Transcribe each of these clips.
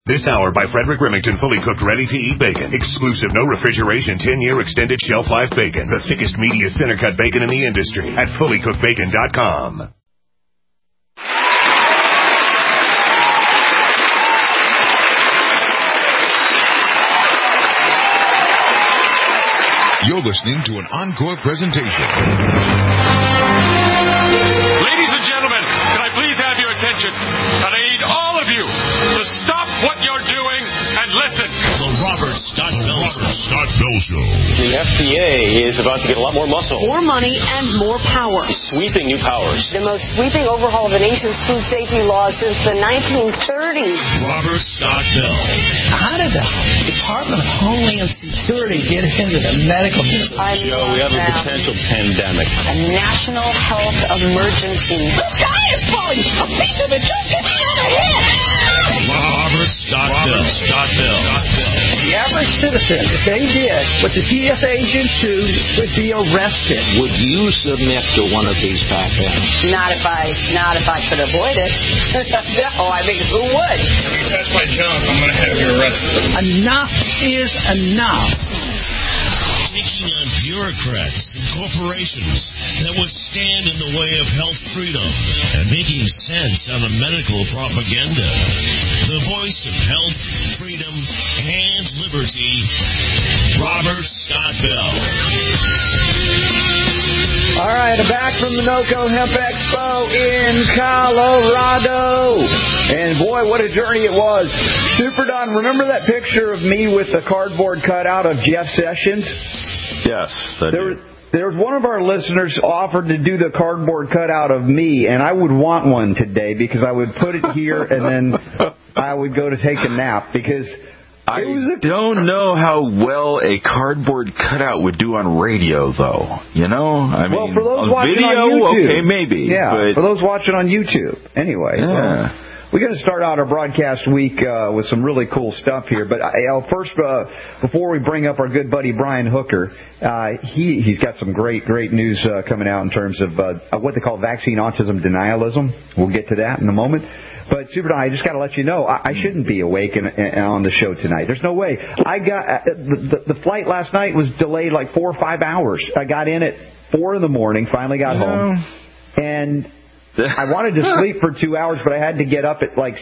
This hour by Frederick Remington, fully cooked, ready-to-eat bacon. Exclusive, no refrigeration, 10-year extended shelf life bacon. The thickest, meatiest center-cut bacon in the industry at fullycookedbacon.com. You're listening to an encore presentation. Ladies and gentlemen, can I please have your attention? And I need all of you to stop what you're doing and listen. The Robert Scott Bell Show. The FDA is about to get a lot more muscle. More money and more power. Sweeping new powers. The most sweeping overhaul of the nation's food safety laws since the 1930s. Robert Scott Bell. How did the Department of Homeland Security get into the medical business? Joe, we have a potential pandemic. A national health emergency. The sky is falling! A piece of it just hit me on the head! Robert Scott Bell. The average citizen, if they did what the TSA agents do, would be arrested. Would you submit to one of these patents? Not if I could avoid it. No, I mean, who would? If you touch my junk, I'm going to have you arrested. Enough is enough. Taking on bureaucrats and corporations that would stand in the way of health freedom and making sense out of medical propaganda. The voice of health, freedom, and liberty, Robert Scott Bell. All right, I'm back from the NOCO Hemp Expo in Colorado. And boy, what a journey it was. Super Don, remember that picture of me with the cardboard cutout of Jeff Sessions? Yes. There was one of our listeners offered to do the cardboard cutout of me, and I would want one today because I would put it here and then I would go to take a nap because I don't know how well a cardboard cutout would do on radio, though. You know? I mean, well, for those on watching video, on YouTube. okay, maybe. Yeah, but for those watching on YouTube. Anyway. Yeah. Well, we're going to start out our broadcast week with some really cool stuff here. But first, before we bring up our good buddy Brian Hooker, he's got some great news coming out in terms of what they call vaccine autism denialism. We'll get to that in a moment. But Super Don, I just got to let you know, I shouldn't be awake on the show tonight. There's no way. I got the flight last night was delayed like 4 or 5 hours. I got in at 4 in the morning, finally got home, and I wanted to sleep for 2 hours, but I had to get up at like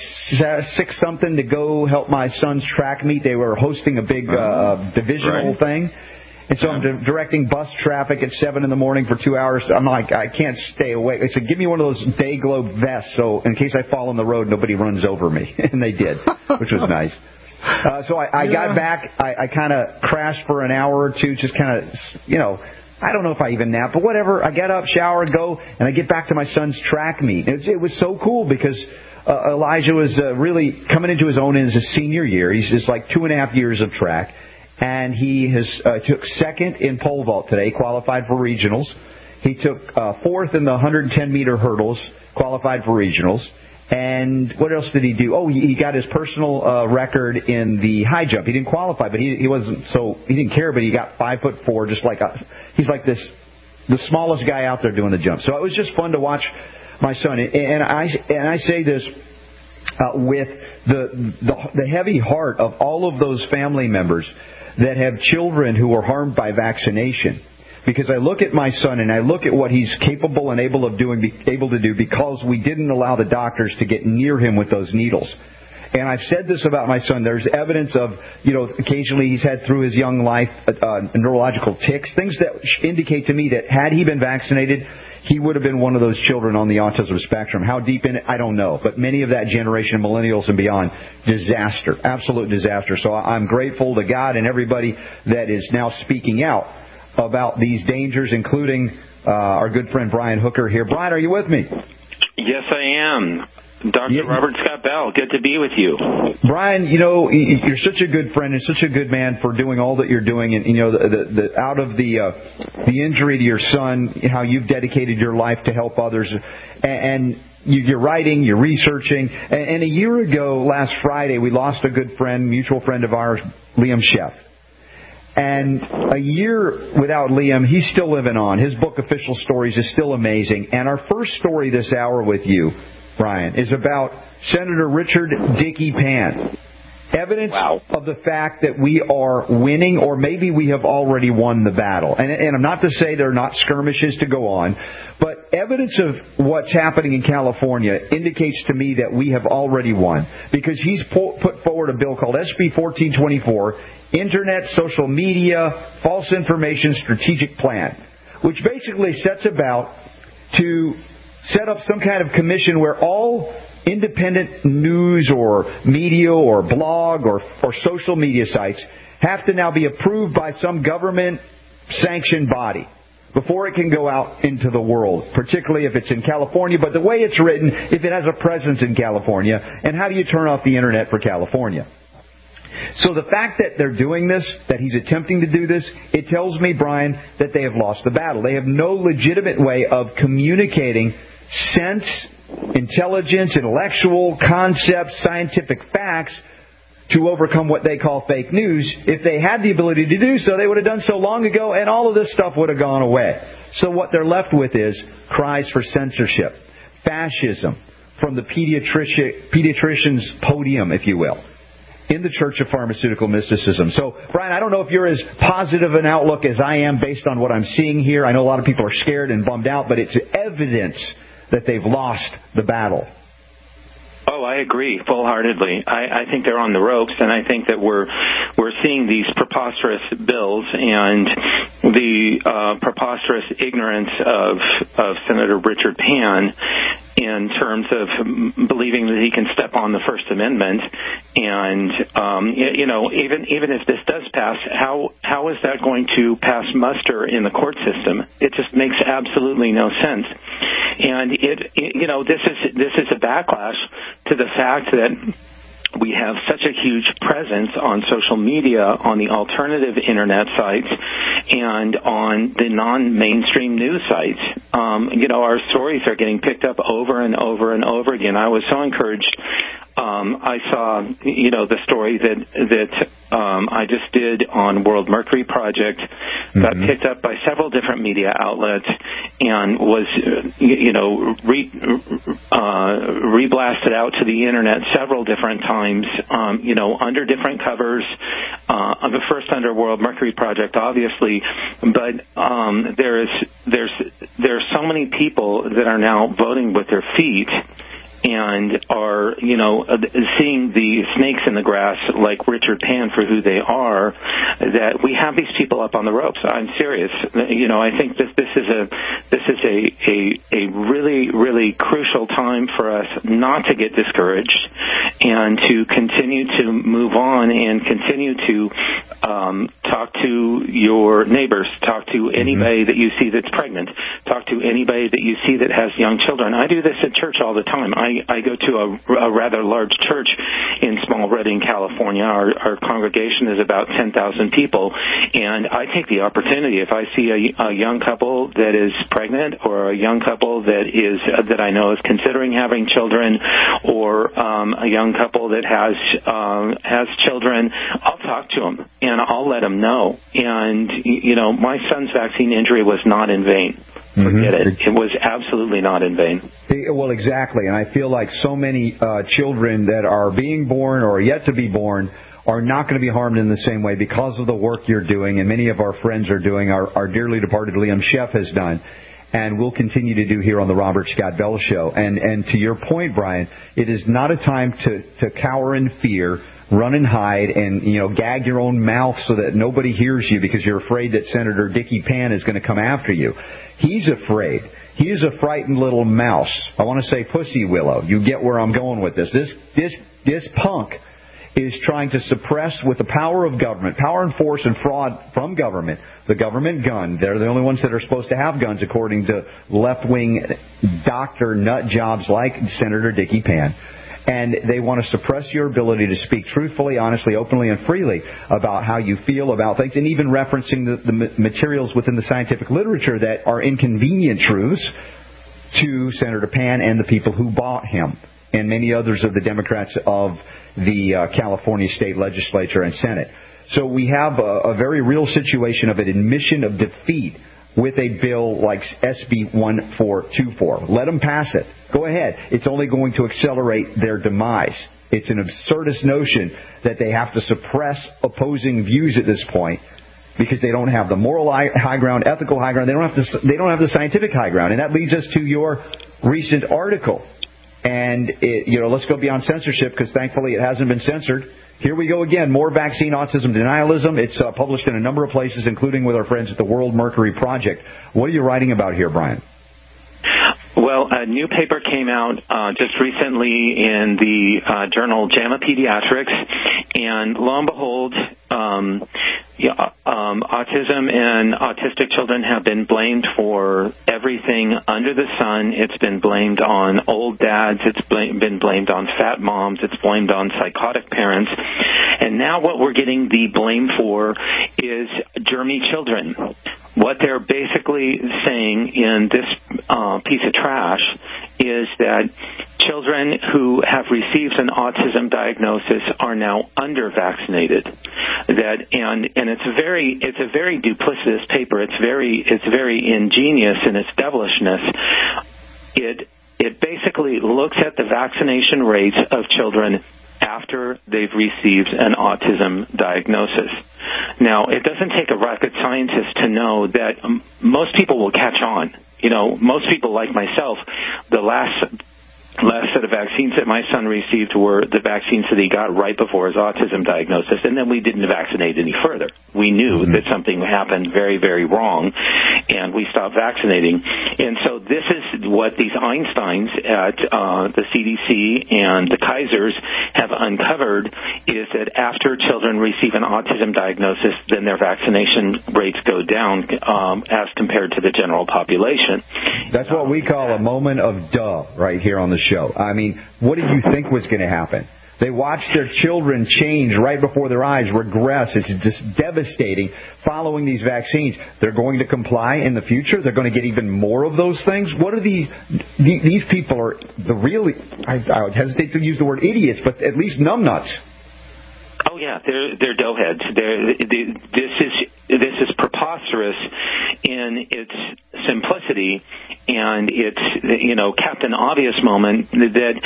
6 something to go help my son's track meet. They were hosting a big divisional thing. And so I'm directing bus traffic at 7 in the morning for 2 hours. I'm like, I can't stay awake. They said, give me one of those day globe vests so in case I fall on the road, nobody runs over me. And they did, which was nice. So I got back. I kind of crashed for an hour or two, just kind of, I don't know if I even napped, but whatever. I get up, shower, go, and I get back to my son's track meet. It was so cool because Elijah was really coming into his own in his senior year. He's just like 2.5 years of track. And he has took second in pole vault today, qualified for regionals. He took fourth in the 110-meter hurdles, qualified for regionals. And what else did he do? Oh, he got his personal record in the high jump. He didn't qualify, but he didn't care. But he got 5'4", just like he's like the smallest guy out there doing the jump. So it was just fun to watch my son. And I say this with the heavy heart of all of those family members that have children who are harmed by vaccination. Because I look at my son and I look at what he's capable and able to do because we didn't allow the doctors to get near him with those needles. And I've said this about my son. There's evidence of, occasionally he's had through his young life neurological tics, things that indicate to me that had he been vaccinated, he would have been one of those children on the autism spectrum. How deep in it, I don't know. But many of that generation, millennials and beyond, disaster, absolute disaster. So I'm grateful to God and everybody that is now speaking out about these dangers, including our good friend Brian Hooker here. Brian, are you with me? Yes, I am. Dr. Robert Scott Bell, good to be with you. Brian, you're such a good friend and such a good man for doing all that you're doing. And, out of the injury to your son, how you've dedicated your life to help others. And you're writing, you're researching. And a year ago, last Friday, we lost a good friend, mutual friend of ours, Liam Sheff. And a year without Liam, he's still living on. His book, Official Stories, is still amazing. And our first story this hour with you, Brian, is about Senator Richard Dickey Pan. Evidence of the fact that we are winning, or maybe we have already won the battle. And I'm not to say there are not skirmishes to go on, but evidence of what's happening in California indicates to me that we have already won. Because he's put forward a bill called SB 1424, Internet, Social Media, False Information Strategic Plan, which basically sets about to set up some kind of commission where all independent news or media or blog or social media sites have to now be approved by some government-sanctioned body before it can go out into the world, particularly if it's in California. But the way it's written, if it has a presence in California, and how do you turn off the Internet for California? So the fact that they're doing this, that he's attempting to do this, it tells me, Brian, that they have lost the battle. They have no legitimate way of communicating sense, intelligence, intellectual concepts, scientific facts to overcome what they call fake news. If they had the ability to do so, they would have done so long ago, and all of this stuff would have gone away. So what they're left with is cries for censorship, fascism, from the pediatrician's podium, if you will, in the Church of Pharmaceutical Mysticism. So, Brian, I don't know if you're as positive an outlook as I am based on what I'm seeing here. I know a lot of people are scared and bummed out, but it's evidence that they've lost the battle. Oh, I agree full-heartedly. I think they're on the ropes, and I think that we're seeing these preposterous bills and the preposterous ignorance of Senator Richard Pan in terms of believing that he can step on the First Amendment. And, even if this does pass, how is that going to pass muster in the court system? It just makes absolutely no sense. And this is a backlash to the fact that we have such a huge presence on social media, on the alternative internet sites, and on the non-mainstream news sites. Our stories are getting picked up over and over and over again. I was so encouraged. I saw, the story that I just did on World Mercury Project got picked up by several different media outlets and was, reblasted out to the internet several different times, under different covers. First under World Mercury Project, obviously, but there's so many people that are now voting with their feet and are, seeing the snakes in the grass like Richard Pan for who they are, that we have these people up on the ropes. I'm serious. I think this is a really, really crucial time for us not to get discouraged and to continue to move on and continue to talk to your neighbors, talk to anybody that you see that's pregnant, talk to anybody that you see that has young children. I do this at church all the time. I go to a rather large church in Small Redding, California. Our congregation is about 10,000 people, and I take the opportunity, if I see a young couple that is pregnant or a young couple that I know is considering having children, or a young couple that has children, I'll talk to them and I'll let them know. And my son's vaccine injury was not in vain. Forget it. It was absolutely not in vain. Well, exactly. And I feel like so many children that are being born or yet to be born are not going to be harmed in the same way because of the work you're doing, and many of our friends are doing, our dearly departed Liam Sheff has done, and we'll continue to do here on the Robert Scott Bell Show. And to your point, Brian, it is not a time to cower in fear, run and hide, and gag your own mouth so that nobody hears you because you're afraid that Senator Dickie Pan is going to come after you. He's afraid. He is a frightened little mouse. I want to say pussy willow. You get where I'm going with this. This punk is trying to suppress, with the power of government, power and force and fraud from government, the government gun. They're the only ones that are supposed to have guns, according to left-wing doctor nut jobs like Senator Dickie Pan. And they want to suppress your ability to speak truthfully, honestly, openly, and freely about how you feel about things, and even referencing the materials within the scientific literature that are inconvenient truths to Senator Pan and the people who bought him, and many others of the Democrats of the California State Legislature and Senate. So we have a very real situation of an admission of defeat with a bill like SB 1424. Let them pass it. Go ahead. It's only going to accelerate their demise. It's an absurdist notion that they have to suppress opposing views at this point because they don't have the moral high ground, ethical high ground. They don't have the scientific high ground. And that leads us to your recent article. And, let's go beyond censorship because thankfully it hasn't been censored. Here we go again. More vaccine autism denialism. It's published in a number of places, including with our friends at the World Mercury Project. What are you writing about here, Brian? Well, a new paper came out just recently in the journal JAMA Pediatrics, and lo and behold, autism and autistic children have been blamed for everything under the sun. It's been blamed on old dads. It's been blamed on fat moms. It's blamed on psychotic parents. And now what we're getting the blame for is germy children. What they're basically saying in this piece of trash is that children who have received an autism diagnosis are now under-vaccinated. And it's a very duplicitous paper. It's very ingenious in its devilishness. It basically looks at the vaccination rates of children after they've received an autism diagnosis. Now, it doesn't take a rocket scientist to know that most people will catch on. Most people like myself, the last set of vaccines that my son received were the vaccines that he got right before his autism diagnosis, and then we didn't vaccinate any further. We knew that something happened very, very wrong, and we stopped vaccinating. And so this is what these Einsteins at the CDC and the Kaisers have uncovered, is that after children receive an autism diagnosis, then their vaccination rates go down as compared to the general population. That's what we call a moment of duh right here on the show. I mean, what did you think was going to happen? They watched their children change right before their eyes, regress. It's just devastating following these vaccines. They're going to comply in the future. They're going to get even more of those things. What are these people are the really, I would hesitate to use the word idiots, but at least numbnuts. Oh yeah, they're doughheads. This is preposterous in its simplicity, and it's Captain Obvious moment that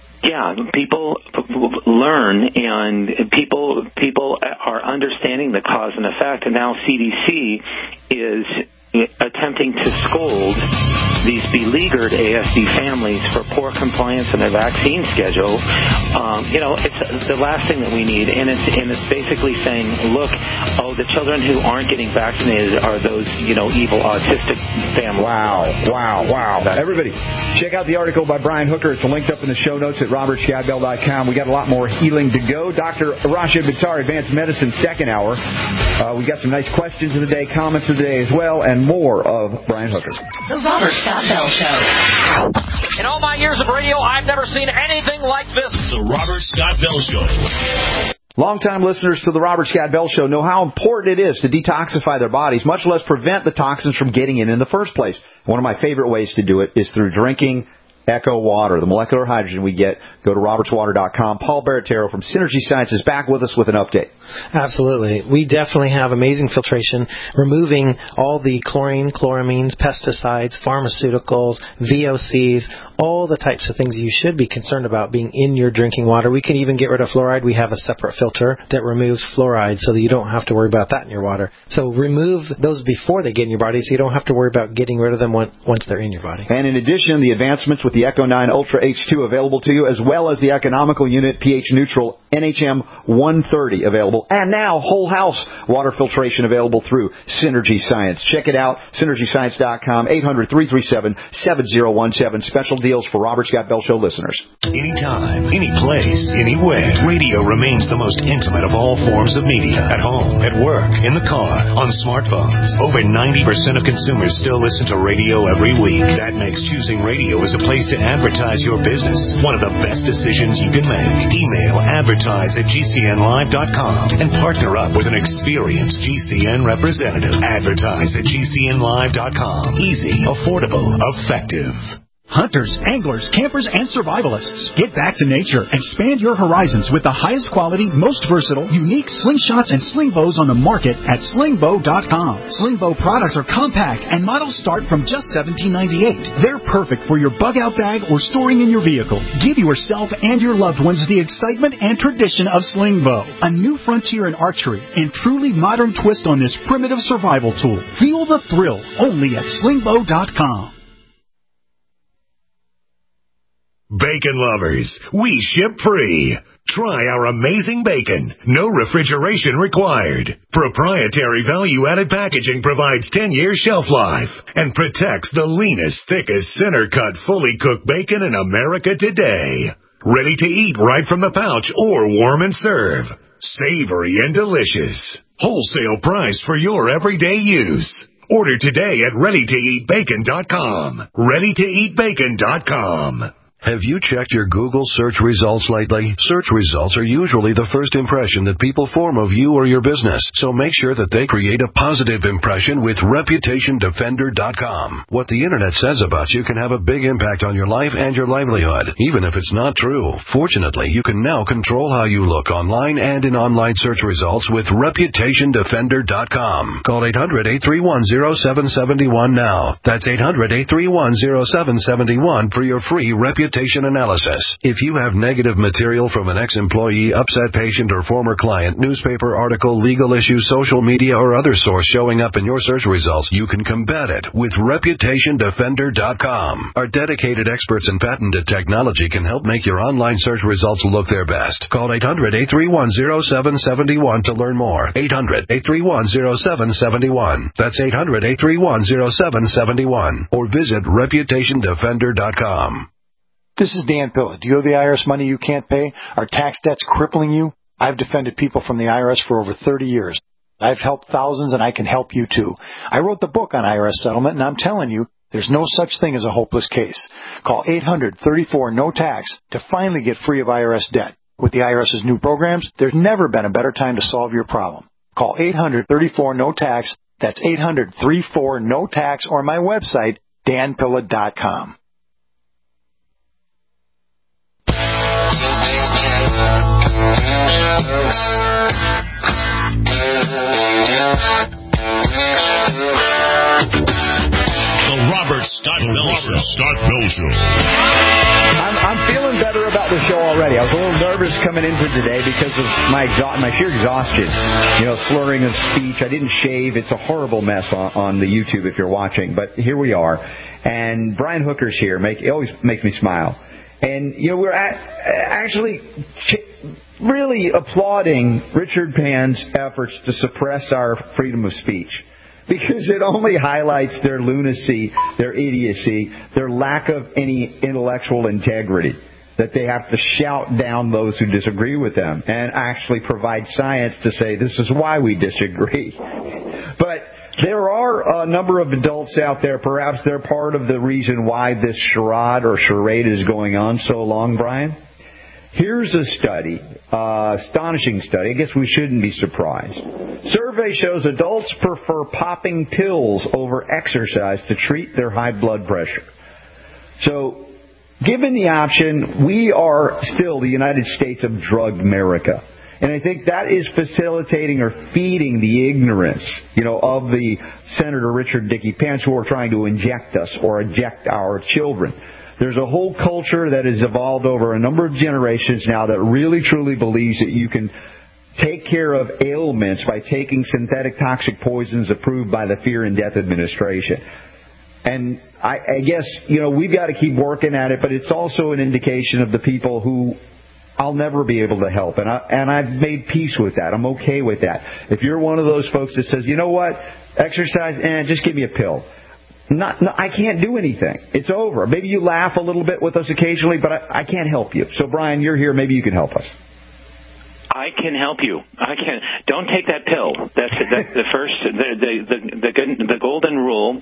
people learn, and people are understanding the cause and effect, and now CDC is attempting to scold these beleaguered ASD families for poor compliance in their vaccine schedule. It's the last thing that we need, and it's basically saying, look, the children who aren't getting vaccinated are those evil autistic families. Wow! Everybody, check out the article by Brian Hooker. It's linked up in the show notes at robertscottbell.com. We got a lot more healing to go. Dr. Rashid Buttar, Advanced Medicine, second hour. We got some nice questions of the day, comments of the day as well, and more of Brian Hooker. The Robert Scott Bell Show. In all my years of radio, I've never seen anything like this. The Robert Scott Bell Show. Longtime listeners to the Robert Scott Bell Show know how important it is to detoxify their bodies, much less prevent the toxins from getting in the first place. One of my favorite ways to do it is through drinking Echo Water, the molecular hydrogen we get. Go to robertswater.com. Paul Baratero from Synergy Science is back with us with an update. Absolutely. We definitely have amazing filtration, removing all the chlorine, chloramines, pesticides, pharmaceuticals, VOCs, all the types of things you should be concerned about being in your drinking water. We can even get rid of fluoride. We have a separate filter that removes fluoride so that you don't have to worry about that in your water. So remove those before they get in your body so you don't have to worry about getting rid of them once they're in your body. And in addition, the advancements with the Echo 9 Ultra H2 available to you, as well as the economical unit pH neutral NHM 130 available. And now whole house water filtration available through Synergy Science. Check it out, synergyscience.com, 800-337-7017. Special deals for Robert Scott Bell Show listeners. Anytime, any place, anywhere. Radio remains the most intimate of all forms of media. At home, at work, in the car, on smartphones. Over 90% of consumers still listen to radio every week. That makes choosing radio as a place to advertise your business one of the best decisions you can make. Email advertise@gcnlive.com and partner up with an experienced GCN representative. Advertise@gcnlive.com. Easy, affordable, effective. Hunters, anglers, campers, and survivalists, get back to nature. Expand your horizons with the highest quality, most versatile, unique slingshots and sling bows on the market at slingbow.com. Sling bow products are compact and models start from just $17.98. They're perfect for your bug-out bag or storing in your vehicle. Give yourself and your loved ones the excitement and tradition of sling bow. A new frontier in archery and truly modern twist on this primitive survival tool. Feel the thrill only at slingbow.com. Bacon lovers, we ship free. Try our amazing bacon. No refrigeration required. Proprietary value-added packaging provides 10 years shelf life and protects the leanest, thickest, center-cut, fully cooked bacon in America today. Ready to eat right from the pouch or warm and serve. Savory and delicious. Wholesale price for your everyday use. Order today at ReadyToEatBacon.com. ReadyToEatBacon.com. Have you checked your Google search results lately? Search results are usually the first impression that people form of you or your business, so make sure that they create a positive impression with ReputationDefender.com. What the Internet says about you can have a big impact on your life and your livelihood, even if it's not true. Fortunately, you can now control how you look online and in online search results with ReputationDefender.com. Call 800-831-0771 now. That's 800-831-0771 for your free reputation analysis. If you have negative material from an ex-employee, upset patient, or former client, newspaper article, legal issue, social media, or other source showing up in your search results, you can combat it with ReputationDefender.com. Our dedicated experts in patented technology can help make your online search results look their best. Call 800-831-0771 to learn more. 800-831-0771. That's 800-831-0771. Or visit ReputationDefender.com. This is Dan Pilla. Do you owe the IRS money you can't pay? Are tax debts crippling you? I've defended people from the IRS for over 30 years. I've helped thousands, and I can help you too. I wrote the book on IRS settlement, and I'm telling you, there's no such thing as a hopeless case. Call 800-34-NO-TAX to finally get free of IRS debt. With the IRS's new programs, there's never been a better time to solve your problem. Call 800-34-NO-TAX. That's 800-34-NO-TAX, or my website, danpilla.com. The Robert Scott Bell Show. I'm feeling better about the show already. I was a little nervous coming into today because of my sheer exhaustion. Slurring of speech. I didn't shave. It's a horrible mess on the YouTube if you're watching. But here we are. And Brian Hooker's here. It always makes me smile. And, we're actually really applauding Richard Pan's efforts to suppress our freedom of speech, because it only highlights their lunacy, their idiocy, their lack of any intellectual integrity, that they have to shout down those who disagree with them and actually provide science to say this is why we disagree. But there are a number of adults out there, perhaps they're part of the reason why this charade is going on so long, Brian. Here's a study, astonishing study. I guess we shouldn't be surprised. Survey shows adults prefer popping pills over exercise to treat their high blood pressure. So, given the option, we are still the United States of drug America. And I think that is facilitating or feeding the ignorance, of the Senator Richard Dickey Pence who are trying to inject us or eject our children. There's a whole culture that has evolved over a number of generations now that really truly believes that you can take care of ailments by taking synthetic toxic poisons approved by the Fear and Death Administration. And I guess, we've got to keep working at it, but it's also an indication of the people who I'll never be able to help. And I've made peace with that. I'm okay with that. If you're one of those folks that says, you know what, exercise, just give me a pill. No, I can't do anything. It's over. Maybe you laugh a little bit with us occasionally, but I can't help you. So, Brian, you're here. Maybe you can help us. I can help you. I can. Don't take that pill. That's the first. The golden rule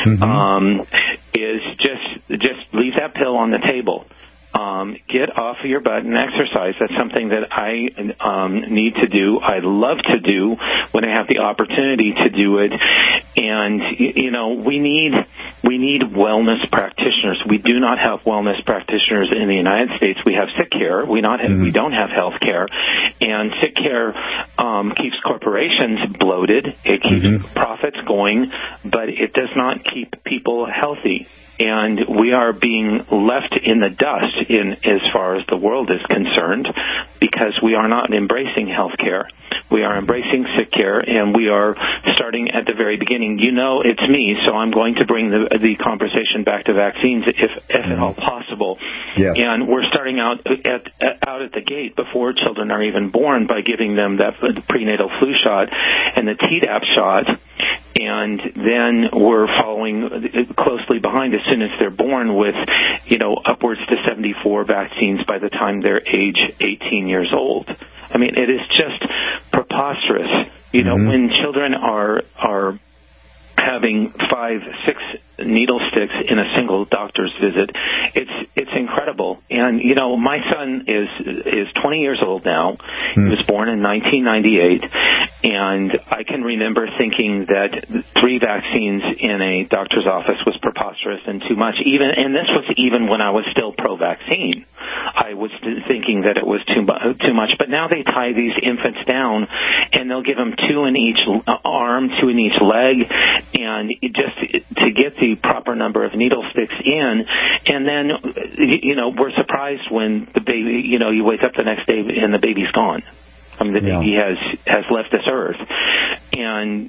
is just leave that pill on the table. Get off of your butt and exercise. That's something that I need to do. I love to do when I have the opportunity to do it. And, we need We need wellness practitioners. We do not have wellness practitioners in the United States. We have sick care. We don't have health care. And sick care keeps corporations bloated. It keeps profits going, but it does not keep people healthy. And we are being left in the dust as far as the world is concerned because we are not embracing health care. We are embracing sick care, and we are starting at the very beginning. You know, it's me, so I'm going to bring the conversation back to vaccines if at all possible. Yes. And we're starting out at the gate before children are even born by giving them that prenatal flu shot and the Tdap shot. And then we're following closely behind as soon as they're born with, upwards to 74 vaccines by the time they're age 18 years old. I mean, it is just preposterous. When children are having 5, 6 needle sticks in a single doctor's visit, it's incredible. And my son is 20 years old now. He was born in 1998, and I can remember thinking that 3 vaccines in a doctor's office was preposterous and too much. And this was even when I was still pro-vaccine. I was thinking that it was too much. But now they tie these infants down, and they'll give them 2 in each arm, 2 in each leg, and just to get the proper number of needle sticks in. And then, we're surprised when the baby, you wake up the next day and the baby's gone. I mean, the baby has left this earth. And,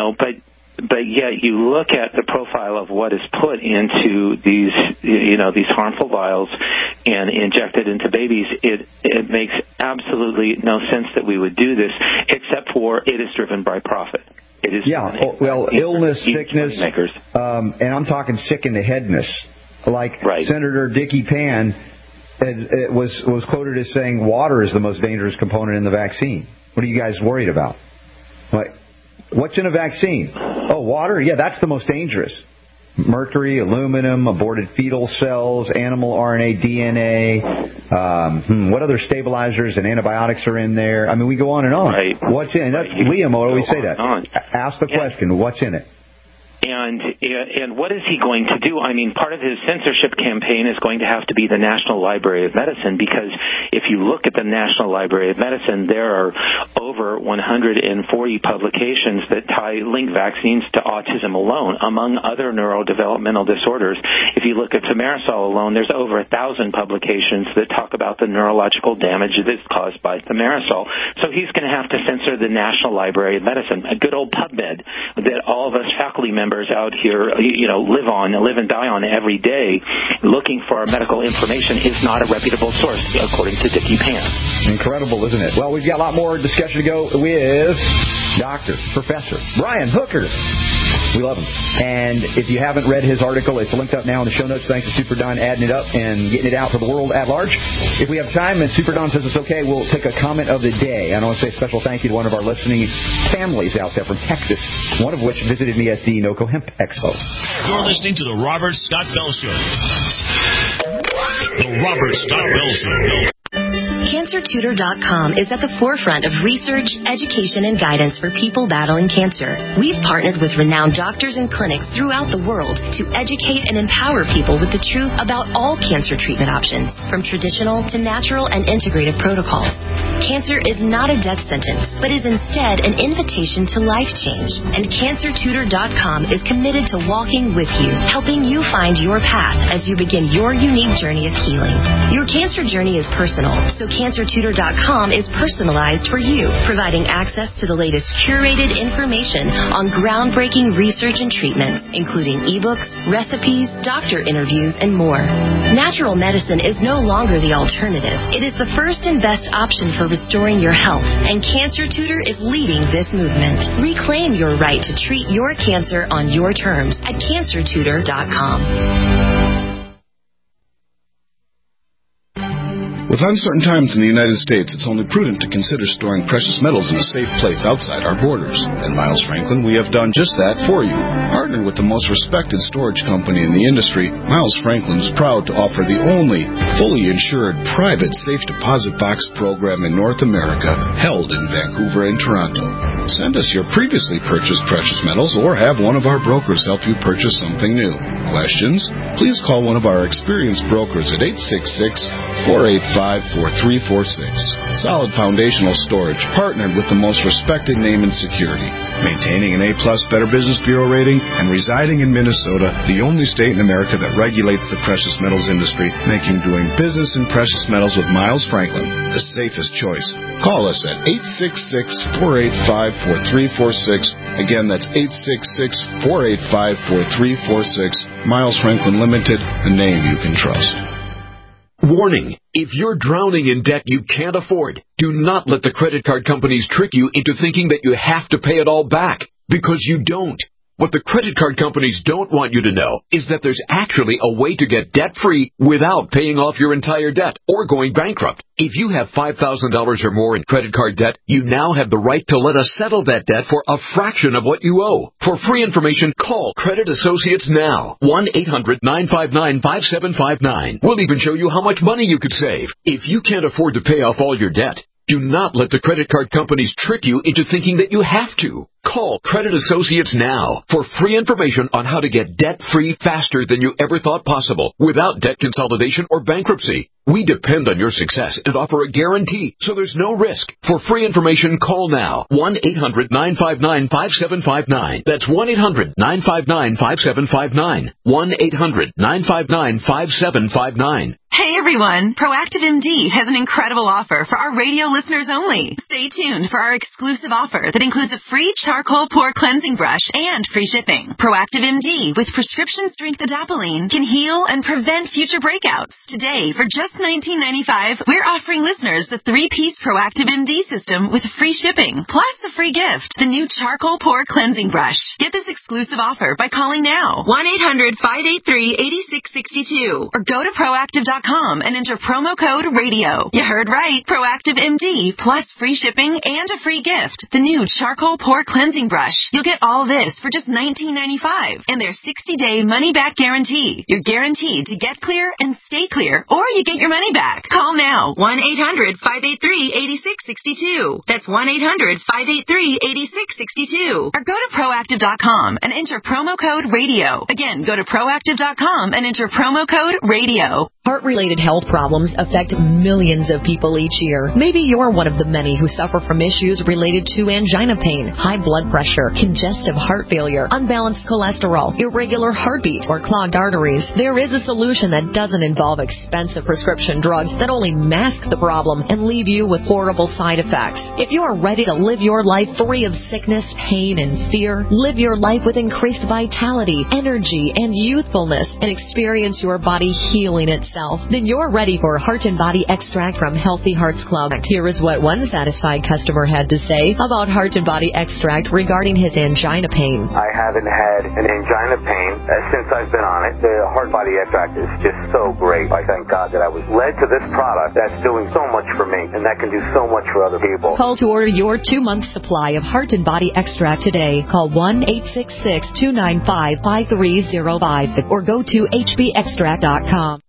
but yet you look at the profile of what is put into these harmful vials and injected into babies. It makes absolutely no sense that we would do this, except for it is driven by profit. It is illness, sickness, and I'm talking sick in the headness. Like Senator Dickie Pan was quoted as saying, water is the most dangerous component in the vaccine. What are you guys worried about? Like, what's in a vaccine? Oh, water? Yeah, that's the most dangerous. Mercury, aluminum, aborted fetal cells, animal RNA, DNA. What other stabilizers and antibiotics are in there? I mean, we go on and on. Right. What's in it? Liam will always say that. Ask the question, what's in it? And what is he going to do? I mean, part of his censorship campaign is going to have to be the National Library of Medicine, because if you look at the National Library of Medicine, there are over 140 publications that link vaccines to autism alone, among other neurodevelopmental disorders. If you look at thimerosal alone, there's over 1,000 publications that talk about the neurological damage that's caused by thimerosal. So he's going to have to censor the National Library of Medicine, a good old PubMed that all of us faculty members out here, live and die on every day, looking for our medical information, is not a reputable source, according to Dickie Pan. Incredible, isn't it? Well, we've got a lot more discussion to go with Professor Brian Hooker. We love him. And if you haven't read his article, it's linked up now in the show notes. Thanks to Super Don adding it up and getting it out for the world at large. If we have time and Super Don says it's okay, we'll take a comment of the day. And I want to say a special thank you to one of our listening families out there from Texas, one of which visited me at the NOCO Hemp Expo. You're listening to The Robert Scott Bell Show. The Robert Scott Bell Show. CancerTutor.com is at the forefront of research, education, and guidance for people battling cancer. We've partnered with renowned doctors and clinics throughout the world to educate and empower people with the truth about all cancer treatment options, from traditional to natural and integrative protocols. Cancer is not a death sentence, but is instead an invitation to life change. And CancerTutor.com is committed to walking with you, helping you find your path as you begin your unique journey of healing. Your cancer journey is personal, so CancerTutor.com is personalized for you, providing access to the latest curated information on groundbreaking research and treatments, including ebooks, recipes, doctor interviews, and more. Natural medicine is no longer the alternative. It is the first and best option for restoring your health, and Cancer Tutor is leading this movement. Reclaim your right to treat your cancer on your terms at CancerTutor.com. With With uncertain times in the United States, it's only prudent to consider storing precious metals in a safe place outside our borders. At Miles Franklin, we have done just that for you. Partnered with the most respected storage company in the industry, Miles Franklin is proud to offer the only fully insured private safe deposit box program in North America, held in Vancouver and Toronto. Send us your previously purchased precious metals or have one of our brokers help you purchase something new. Questions? Please call one of our experienced brokers at 866-485-4346. Solid foundational storage, partnered with the most respected name in security. Maintaining an A-plus Better Business Bureau rating and residing in Minnesota, the only state in America that regulates the precious metals industry, making doing business in precious metals with Miles Franklin the safest choice. Call us at 866-485-4346. Again, that's 866-485-4346. Miles Franklin Limited, a name you can trust. Warning, if you're drowning in debt you can't afford, do not let the credit card companies trick you into thinking that you have to pay it all back, because you don't. What the credit card companies don't want you to know is that there's actually a way to get debt-free without paying off your entire debt or going bankrupt. If you have $5,000 or more in credit card debt, you now have the right to let us settle that debt for a fraction of what you owe. For free information, call Credit Associates now. 1-800-959-5759. We'll even show you how much money you could save. If you can't afford to pay off all your debt, do not let the credit card companies trick you into thinking that you have to. Call Credit Associates now for free information on how to get debt-free faster than you ever thought possible without debt consolidation or bankruptcy. We depend on your success and offer a guarantee, so there's no risk. For free information, call now. 1-800-959-5759. That's 1-800-959-5759. 1-800-959-5759. Hey everyone, Proactive MD has an incredible offer for our radio listeners only. Stay tuned for our exclusive offer that includes a free charcoal pore cleansing brush and free shipping. Proactive MD with prescription strength adapalene can heal and prevent future breakouts. Today, for just $19.95, we're offering listeners the 3-piece Proactive MD system with free shipping, plus a free gift, the new charcoal pore cleansing brush. Get this exclusive offer by calling now, 1-800-583-8662, or go to Proactive.com and enter promo code RADIO. You heard right, Proactive MD, plus free shipping and a free gift, the new charcoal pore cleansing brush. You'll get all this for just $19.95, and their 60-day money-back guarantee. You're guaranteed to get clear and stay clear, or you get your money back. Call now, 1-800-583-8662. That's 1-800-583-8662. Or go to Proactive.com and enter promo code RADIO. Again, go to Proactive.com and enter promo code RADIO. Heart-related health problems affect millions of people each year. Maybe you're one of the many who suffer from issues related to angina pain, high blood pressure, congestive heart failure, unbalanced cholesterol, irregular heartbeat, or clogged arteries. There is a solution that doesn't involve expensive prescription drugs that only mask the problem and leave you with horrible side effects. If you are ready to live your life free of sickness, pain, and fear, live your life with increased vitality, energy, and youthfulness, and experience your body healing itself, then you're ready for Heart and Body Extract from Healthy Hearts Club. Here is what one satisfied customer had to say about Heart and Body Extract regarding his angina pain. I haven't had an angina pain since I've been on it. The Heart Body Extract is just so great. I thank God that I was led to this product that's doing so much for me and that can do so much for other people. Call to order your 2-month supply of Heart and Body Extract today. Call 1-866-295-5305 or go to hbextract.com.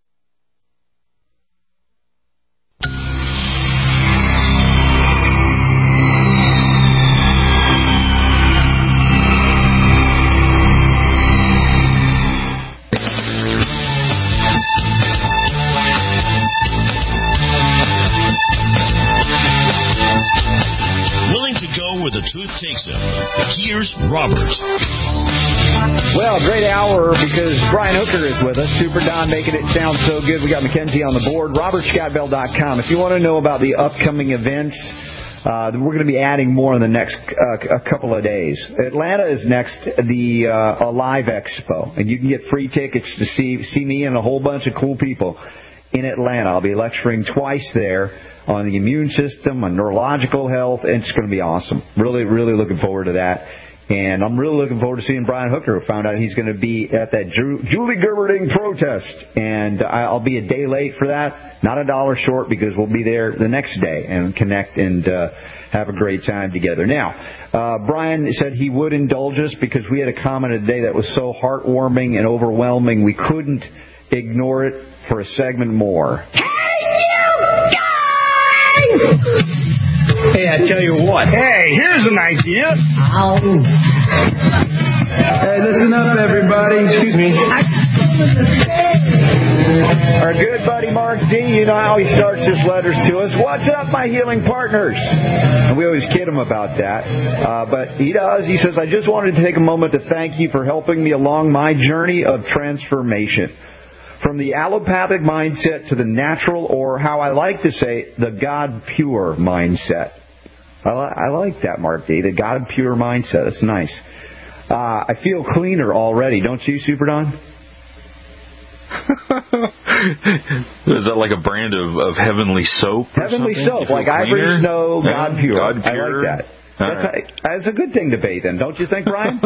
Where the truth takes him. Here's Robert. Well, great hour because Brian Hooker is with us. Super Don making it sound so good. We got Mackenzie on the board. RobertScottBell.com. If you want to know about the upcoming events, we're going to be adding more in the next a couple of days. Atlanta is next, the Alive Expo, and you can get free tickets to see me and a whole bunch of cool people in Atlanta. I'll be lecturing twice there on the immune system, on neurological health, and it's going to be awesome. Really, really looking forward to that. And I'm really looking forward to seeing Brian Hooker. Found out he's going to be at that Julie Gerberding protest. And I'll be a day late for that. Not $1 short, because we'll be there the next day and connect and have a great time together. Now, Brian said he would indulge us because we had a comment today that was so heartwarming and overwhelming we couldn't ignore it for a segment more. Hey, you guys! Hey, I tell you what. Hey, here's an idea. Ow. Hey, listen up, everybody. Excuse me. Our good buddy Mark D, you know how he starts his letters to us. What's up, my healing partners? And we always kid him about that. But he does. He says, I just wanted to take a moment to thank you for helping me along my journey of transformation. From the allopathic mindset to the natural, or how I like to say, the God-pure mindset. I like that, Mark D, the God-pure mindset. That's nice. I feel cleaner already. Don't you, Super Don? Is that like a brand of heavenly soap? Heavenly soap, like Ivory Snow, God Pure. God Pure. I like that. That's a good thing to bathe in, don't you think, Brian?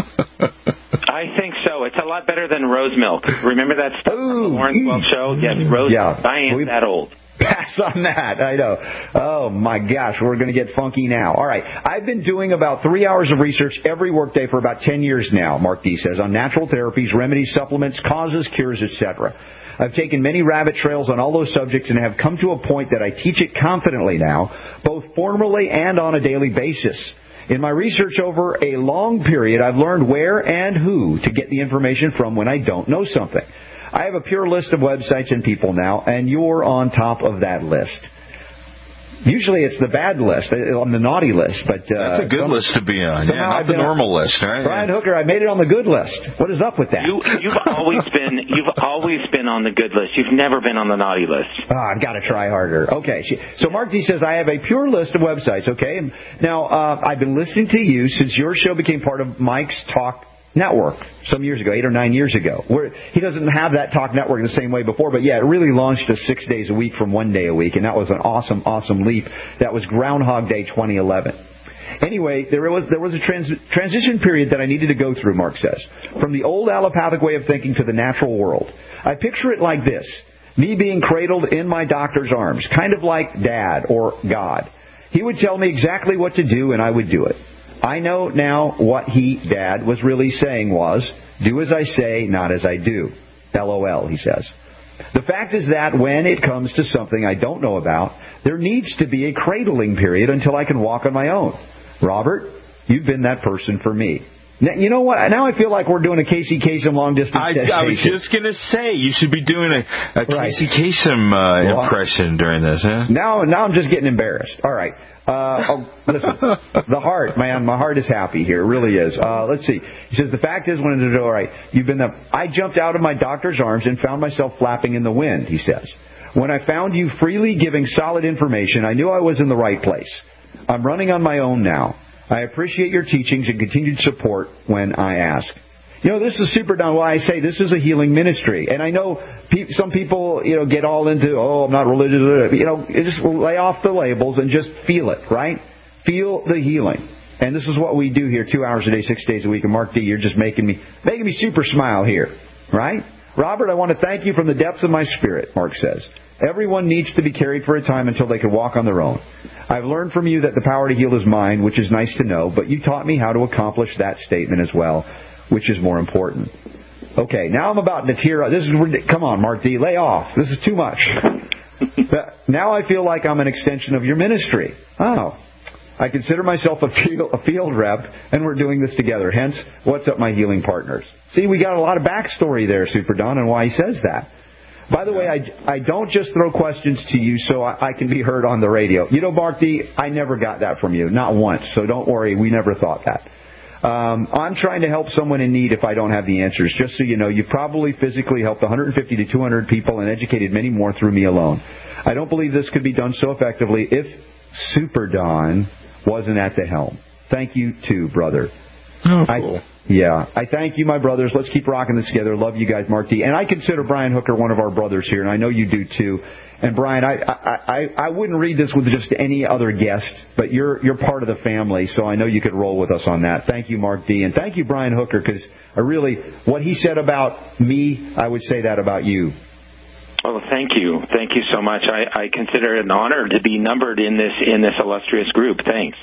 I think so. It's a lot better than rose milk. Remember that stuff from the Lawrence Welk show? Yes, rose milk. I ain't that old. Pass on that. I know. Oh, my gosh. We're going to get funky now. All right. I've been doing about 3 hours of research every workday for about 10 years now, Mark D says, on natural therapies, remedies, supplements, causes, cures, etc. I've taken many rabbit trails on all those subjects and have come to a point that I teach it confidently now, both formally and on a daily basis. In my research over a long period, I've learned where and who to get the information from when I don't know something. I have a pure list of websites and people now, and you're on top of that list. Usually it's the bad list, on the naughty list, but that's a good list to be on. Yeah, not the normal list, right? Brian Hooker, I made it on the good list. What is up with that? You've always been on the good list. You've never been on the naughty list. I've got to try harder. Okay, so Mark D says I have a pure list of websites. Okay, now I've been listening to you since your show became part of Mike's Talk Network some years ago, 8 or 9 years ago. He doesn't have that Talk Network in the same way before, but yeah, it really launched us 6 days a week from 1 day a week, and that was an awesome leap. That was Groundhog Day 2011. Anyway, there was a transition period that I needed to go through, Mark says, from the old allopathic way of thinking to the natural world. I picture it like this: me being cradled in my doctor's arms, kind of like Dad or God. He would tell me exactly what to do, and I would do it. I know now what Dad, was really saying was, do as I say, not as I do. LOL, he says. The fact is that when it comes to something I don't know about, there needs to be a cradling period until I can walk on my own. Robert, you've been that person for me. Now, you know what? Now I feel like we're doing a Casey Kasem long-distance I was just going to say, you should be doing a Casey Kasem impression during this, huh? Now I'm just getting embarrassed. All right. Listen, the heart, man, my heart is happy here. It really is. Let's see. He says, the fact is, all right, I jumped out of my doctor's arms and found myself flapping in the wind, he says. When I found you freely giving solid information, I knew I was in the right place. I'm running on my own now. I appreciate your teachings and continued support when I ask. You know, this is Super Don. Why I say this is a healing ministry. And I know some people, get all into, I'm not religious. Just lay off the labels and just feel it, right? Feel the healing. And this is what we do here 2 hours a day, 6 days a week. And Mark D, you're just making me super smile here, right? Robert, I want to thank you from the depths of my spirit, Mark says. Everyone needs to be carried for a time until they can walk on their own. I've learned from you that the power to heal is mine, which is nice to know, but you taught me how to accomplish that statement as well, which is more important. Okay, now I'm about to tear up. Come on, Mark D, lay off. This is too much. Now I feel like I'm an extension of your ministry. Oh, I consider myself a field rep, and we're doing this together. Hence, what's up, my healing partners? See, we got a lot of backstory there, Super Don, and why he says that. By the way, I don't just throw questions to you so I can be heard on the radio. Mark D, I never got that from you. Not once. So don't worry. We never thought that. I'm trying to help someone in need if I don't have the answers. Just so you know, you've probably physically helped 150 to 200 people and educated many more through me alone. I don't believe this could be done so effectively if Super Don wasn't at the helm. Thank you, too, brother. Oh, cool. Yeah. I thank you, my brothers. Let's keep rocking this together. Love you guys, Mark D. And I consider Brian Hooker one of our brothers here, and I know you do too. And Brian, I wouldn't read this with just any other guest, but you're part of the family, so I know you could roll with us on that. Thank you, Mark D. And thank you, Brian Hooker, because what he said about me, I would say that about you. Well, thank you. Thank you so much. I consider it an honor to be numbered in this illustrious group. Thanks.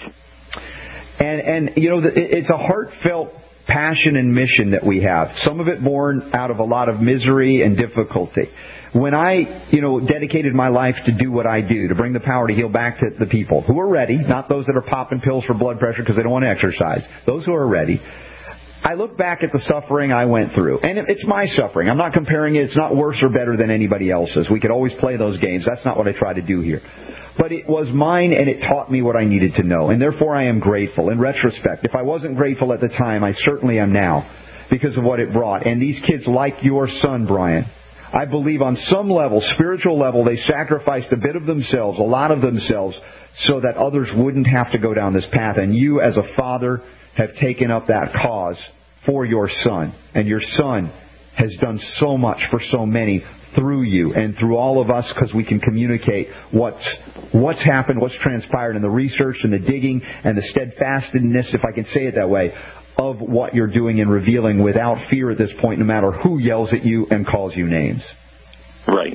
And it's a heartfelt passion and mission that we have. Some of it born out of a lot of misery and difficulty. When I, dedicated my life to do what I do, to bring the power to heal back to the people who are ready, not those that are popping pills for blood pressure because they don't want to exercise, those who are ready, I look back at the suffering I went through. And it's my suffering. I'm not comparing it. It's not worse or better than anybody else's. We could always play those games. That's not what I try to do here. But it was mine, and it taught me what I needed to know. And therefore, I am grateful. In retrospect, if I wasn't grateful at the time, I certainly am now because of what it brought. And these kids, like your son, Brian, I believe on some level, spiritual level, they sacrificed a bit of themselves, a lot of themselves, so that others wouldn't have to go down this path. And you, as a father, have taken up that cause for your son. And your son has done so much for so many through you and through all of us, because we can communicate what's happened, what's transpired in the research and the digging and the steadfastness, if I can say it that way, of what you're doing and revealing without fear at this point, no matter who yells at you and calls you names. Right.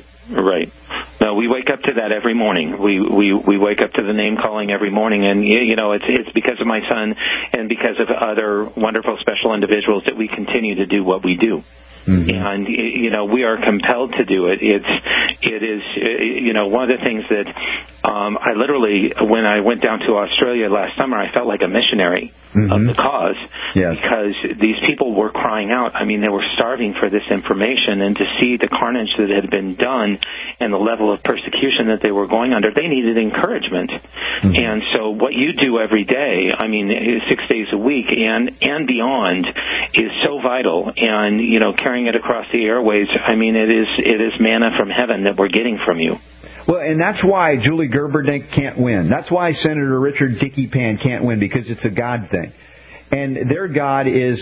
No, we wake up to that every morning. We wake up to the name calling every morning, and it's because of my son and because of other wonderful special individuals that we continue to do what we do. Mm-hmm. And we are compelled to do it. It is one of the things that I literally, when I went down to Australia last summer, I felt like a missionary of the cause. Yes. Because these people were crying out. I mean, they were starving for this information, and to see the carnage that had been done and the level of persecution that they were going under, they needed encouragement. Mm-hmm. And so what you do every day, 6 days a week and beyond, is so vital. And carrying it across the airways, it is manna from heaven that we're getting from you. Well, and that's why Julie Gerberdink can't win. That's why Senator Richard Dickey Pan can't win, because it's a God thing. And their God is,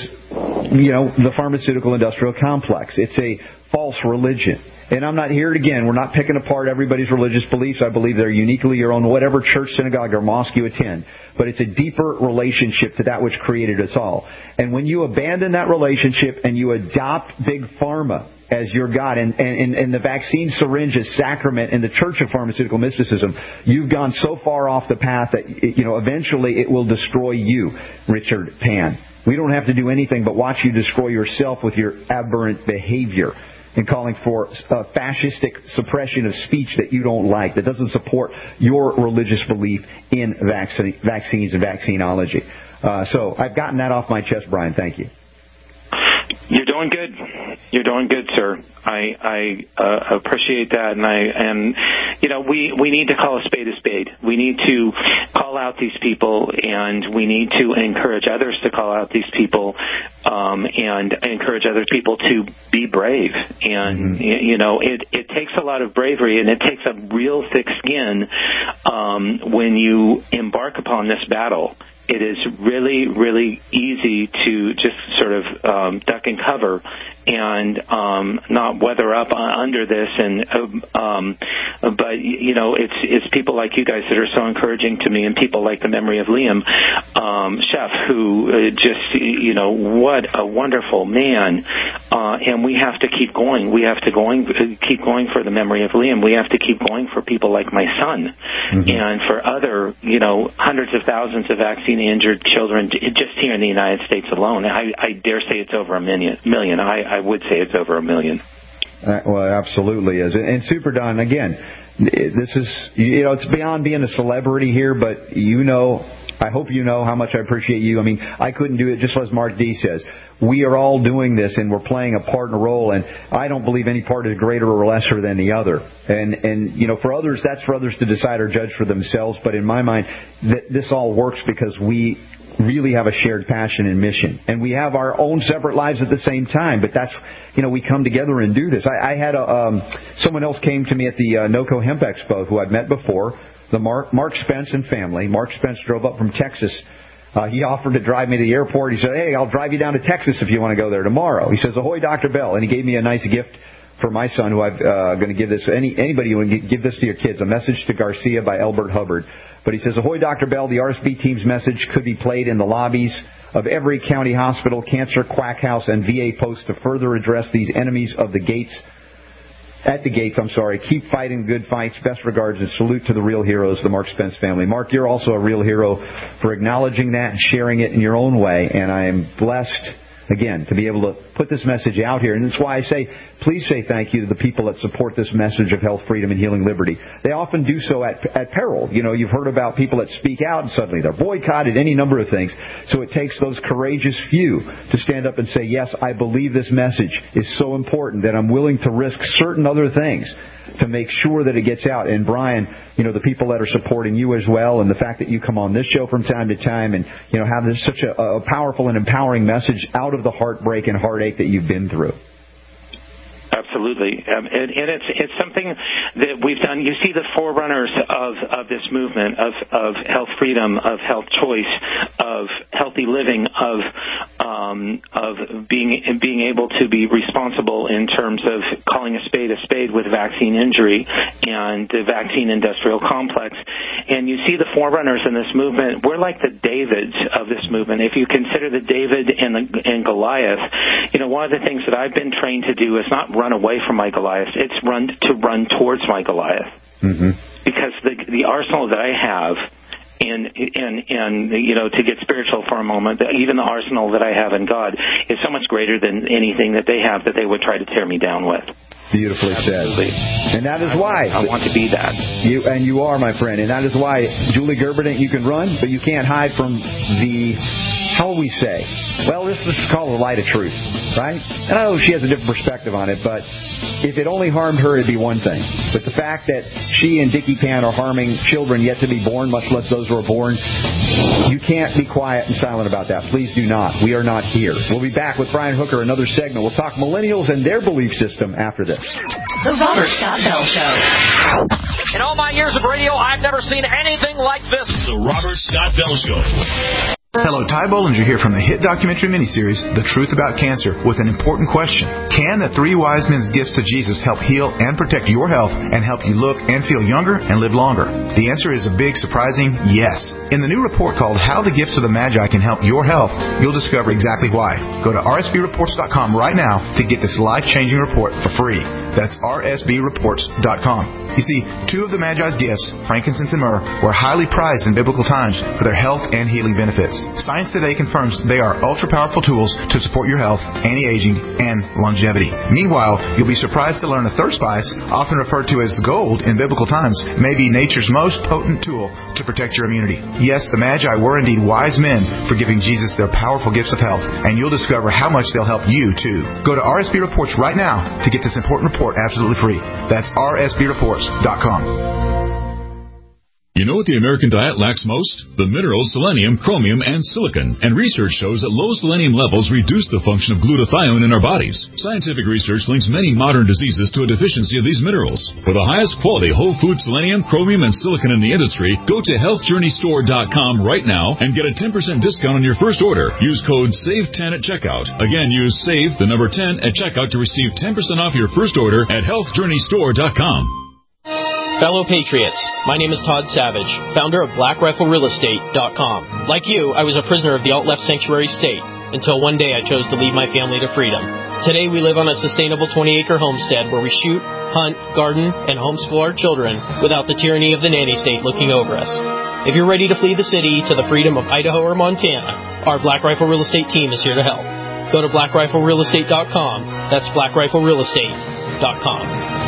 the pharmaceutical industrial complex. It's a false religion. And I'm not here again. We're not picking apart everybody's religious beliefs. I believe they're uniquely your own, whatever church, synagogue, or mosque you attend. But it's a deeper relationship to that which created us all. And when you abandon that relationship and you adopt Big Pharma as your God, and the vaccine syringe as sacrament in the Church of Pharmaceutical Mysticism, you've gone so far off the path that, eventually it will destroy you, Richard Pan. We don't have to do anything but watch you destroy yourself with your aberrant behavior and calling for fascistic suppression of speech that you don't like, that doesn't support your religious belief in vaccines and vaccinology. So I've gotten that off my chest, Brian. Thank you. You're doing good. You're doing good, sir. I appreciate that, and we need to call a spade a spade. We need to call out these people, and we need to encourage others to call out these people, and encourage other people to be brave. And it takes a lot of bravery, and it takes a real thick skin when you embark upon this battle. It is really, really easy to just sort of duck and cover and not weather up under this. But it's people like you guys that are so encouraging to me, and people like the memory of Liam Chef, who what a wonderful man. And we have to keep going. We have to keep going for the memory of Liam. We have to keep going for people like my son, and for other hundreds of thousands of vaccine-injured children just here in the United States alone. I dare say it's over a million. I would say it's over 1 million. Well, it absolutely is. And Super Don, again, this is, it's beyond being a celebrity here, but I hope you know how much I appreciate you. I couldn't do it, just as Mark D says. We are all doing this, and we're playing a part and a role, and I don't believe any part is greater or lesser than the other. And for others, that's for others to decide or judge for themselves. But in my mind, this all works because we really have a shared passion and mission. And we have our own separate lives at the same time. But that's, we come together and do this. I had someone else came to me at the NOCO Hemp Expo who I'd met before, the Mark Spence and family. Mark Spence drove up from Texas He offered to drive me to the airport. He said, hey, I'll drive you down to Texas if you want to go there tomorrow. He says, ahoy, Dr. Bell. And he gave me a nice gift for my son, who I'm going to give this. Anybody who would give this to your kids, a message to Garcia by Elbert Hubbard. But he says, ahoy, Dr. Bell. The RSB team's message could be played in the lobbies of every county hospital, cancer, quack house, and VA post to further address these enemies of the gates. At the gates, Keep fighting good fights. Best regards and salute to the real heroes, the Mark Spence family. Mark, you're also a real hero for acknowledging that and sharing it in your own way. And I am blessed, again, to be able to put this message out here. And that's why I say, please say thank you to the people that support this message of health, freedom, and healing liberty. They often do so at peril. You know, you've heard about people that speak out and suddenly they're boycotted, any number of things. So it takes those courageous few to stand up and say, yes, I believe this message is so important that I'm willing to risk certain other things to make sure that it gets out. And Brian, you know, the people that are supporting you as well, and the fact that you come on this show from time to time and, you know, have such a powerful and empowering message out of the heartbreak and heartache that you've been through. Absolutely, and it's something that we've done. You see the forerunners of this movement of health freedom, of health choice, of healthy living, of being able to be responsible in terms of calling a spade with vaccine injury and the vaccine industrial complex. And you see the forerunners in this movement. We're like the Davids of this movement. If you consider the David and Goliath, you know, one of the things that I've been trained to do is not run away from my Goliath. It's run towards my Goliath. Mm-hmm. Because the arsenal that I have, and you know, to get spiritual for a moment, even the arsenal that I have in God is so much greater than anything that they have that they would try to tear me down with. Beautifully said. And that is why I want to be that. You are, my friend. And that is why, Julie Gerberding, you can run, but you can't hide from the, how will we say? Well, this is called the light of truth, right? And I know she has a different perspective on it, but if it only harmed her, it'd be one thing. But the fact that she and Dickie Pan are harming children yet to be born, much less those who are born, you can't be quiet and silent about that. Please do not. We are not here. We'll be back with Brian Hooker, another segment. We'll talk millennials and their belief system after this. The Robert Scott Bell Show. In all my years of radio, I've never seen anything like this. The Robert Scott Bell Show. Hello, Ty Bollinger here from the hit documentary miniseries, The Truth About Cancer, with an important question. Can the three wise men's gifts to Jesus help heal and protect your health and help you look and feel younger and live longer? The answer is a big, surprising yes. In the new report called How the Gifts of the Magi Can Help Your Health, you'll discover exactly why. Go to rsbreports.com right now to get this life-changing report for free. That's rsbreports.com. You see, two of the Magi's gifts, frankincense and myrrh, were highly prized in biblical times for their health and healing benefits. Science today confirms they are ultra-powerful tools to support your health, anti-aging, and longevity. Meanwhile, you'll be surprised to learn a third spice, often referred to as gold in biblical times, may be nature's most potent tool to protect your immunity. Yes, the Magi were indeed wise men for giving Jesus their powerful gifts of health, and you'll discover how much they'll help you, too. Go to RSB Reports right now to get this important report absolutely free. That's rsbreports.com. You know what the American diet lacks most? The minerals selenium, chromium, and silicon. And research shows that low selenium levels reduce the function of glutathione in our bodies. Scientific research links many modern diseases to a deficiency of these minerals. For the highest quality whole food selenium, chromium, and silicon in the industry, go to healthjourneystore.com right now and get a 10% discount on your first order. Use code SAVE10 at checkout. Again, use SAVE, the number 10, at checkout to receive 10% off your first order at healthjourneystore.com. Fellow Patriots, my name is Todd Savage, founder of BlackRifleRealEstate.com. Like you, I was a prisoner of the alt-left sanctuary state, until one day I chose to lead my family to freedom. Today we live on a sustainable 20-acre homestead where we shoot, hunt, garden, and homeschool our children without the tyranny of the nanny state looking over us. If you're ready to flee the city to the freedom of Idaho or Montana, our Black Rifle Real Estate team is here to help. Go to BlackRifleRealEstate.com. That's BlackRifleRealEstate.com.